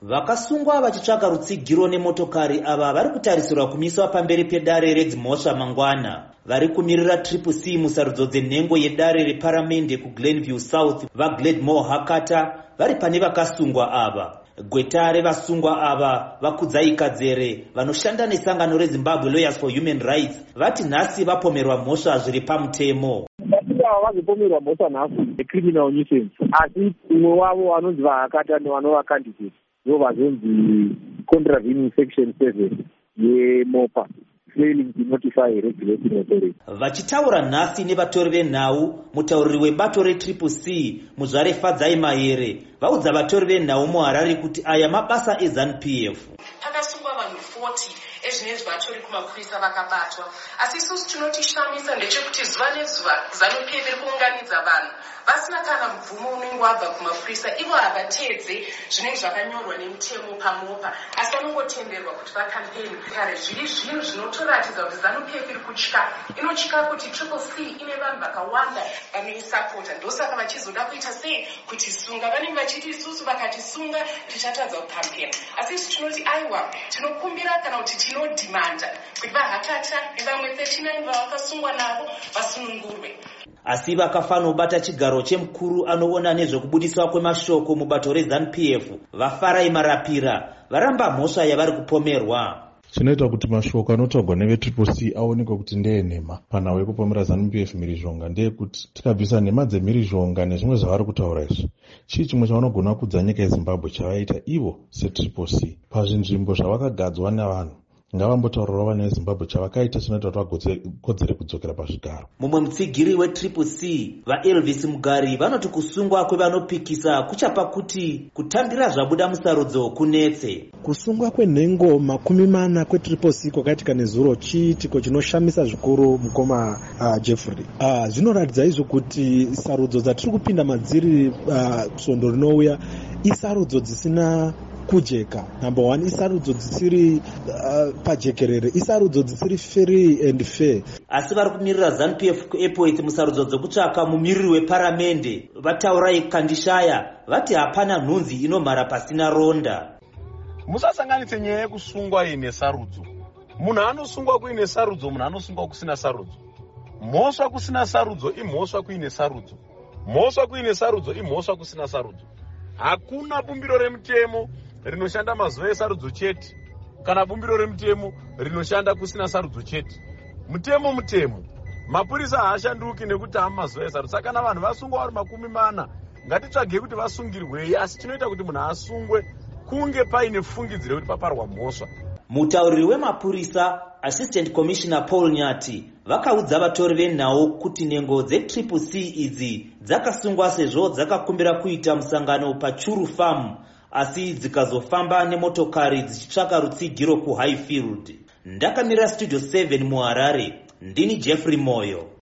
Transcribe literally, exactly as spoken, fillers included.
Vakasungwa vachitsvaka rutsigiro nemotokari ava vari kutarisirwa kumiswa pamberi pedare redzimhosva mangwana. Vari kumirira Triple C musarudzo dzenhengo yedare reparamende kuGlenview South vaGladmore Hakata vari pane vakasungwa ava. Gweta revasungwa ava Vakudzai Kadzere vanoshanda nesangano reZimbabwe Lawyers for Human Rights vati nhasi vapomerwa mhosva zviri pamutemo. Vazopomerwa mhosva nhasi yecriminal nuisance, asi umwe wavo vanonzi vaHakata nevanova candidate ndo vazonzi contravening section seven yeMopa, failing to notify regulating authority. Vachitaura nhasi nevatori venhau, mutauriri webato reTriple C Muzvare Fadzai Mahere vaudza vatori venhau muHarare kuti aya mabasa eZANU P F. Pakasungwa vanhu forty ezvinezvi vatori kumapurisa vakabatwa, asi isusu tinotishamisa ndechekuti zuva nezuva ZANU P F iri kuunganidza vanhu vasina kana mvumo unenge wabva kumapurisa, ivo havateedze zvinenge zvakanyorwa nemutemo paMopa, asi vanongotenderwa kuti vakampeni. Kare zviri zvinhu zvinotoratidza kuti ZANU P F iri kutya, inotya kuti Triple C ine vanhu vakawanda vanoisapota, ndosaka vachizoda kuita sei kuti sunga. Vanenge vachiti isusu vakatisunga tichatadza kukampeni, asi isu tinoti aiwa, tinokumbira kana kuti tinodhimanda kuti vaHakata nevamwe thirty-nine vavakasungwa navo vasunungurwe. Asi vakafanobata chigaro chemukuru anoona nezvekubudiswa kwemashoko mubato reZANU P F vaFarai Marapira varamba mhosva yavari kupomerwa. Chinoita kuti mashoko anotaurwa neveTriple C aonekwe kuti ndeyenhema panhau yekupomera ZANU P F mhirizhonga ndeyekuti tikabvisa nhema dzemhirizhonga nezvimwe zvavari kutaura izvi, chii chimwe chavanogona kudza nyika yeZimbabwe chavaita ivo seTriple C pazvinzvimbo zvavakagadzwa navanhu? Ngavambotaurirawo vana veZimbabwe chavakaita chinoita kuti vakodzere kudzokera pazvigaro. Mumwe mutsigiri weTriple C vaElvis Mugari vanoti kusungwa kwevanopikisa kuchapa kuti kutambira zvabuda musarudzo kunetse. Kusungwa kwenhengo makumi mana kweTriple C kwakaitika nezuro chiitiko chinoshamisa zvikuru mukoma uh, Jeffrey. Uh, zvinoratidza izvo kuti sarudzo dzatiri kupinda madziri uh, svondo rinouya isarudzo dzisina kujeka. Number one, isarudzo dzisiri uh, pajekerere, isarudzo dzisiri free and fair. Asi vari kumirira ZANU P F kuairport musarudzo dzokutsvaka mumiriri weparamende vataurai Kandishaya vati hapana nhunzi inomhara pasina ronda. Musasanganise nyaya yekusungwa ine sarudzo. Munhu anosungwa kuine sarudzo, munhu anosungwa kusina sarudzo. Mhosva kusina sarudzo imhosva kuine sarudzo. Mhosva kuine sarudzo imhosva kusina sarudzo. Hakuna bumbiro remutemo rinoshanda mazuva esarudzo chete kana bumbiro remutemo rinoshanda kusina sarudzo chete. Mutemo mutemo. Mapurisa haashanduki nekuti ava mazuva esarudzo. Saka kana vanhu vasungwa vari makumi mana, ngatitsvage kuti vasungirwei, asi chinoita kuti munhu asungwe kunge paine fungidziro kuti paparwa mhosva. Mutauriri wemapurisa Assistant Commissioner Paul Nyati vakaudza vatori venhau kuti nhengo dzeTriple C idzi dzakasungwa sezvo dzakakumbira kuita musangano paChuru Farm, asi dzikazofamba nemotokari dzichitsvaka rutsigiro kuHighfield. Ndakamira Studio seven muHarare, ndini Jeffrey Moyo.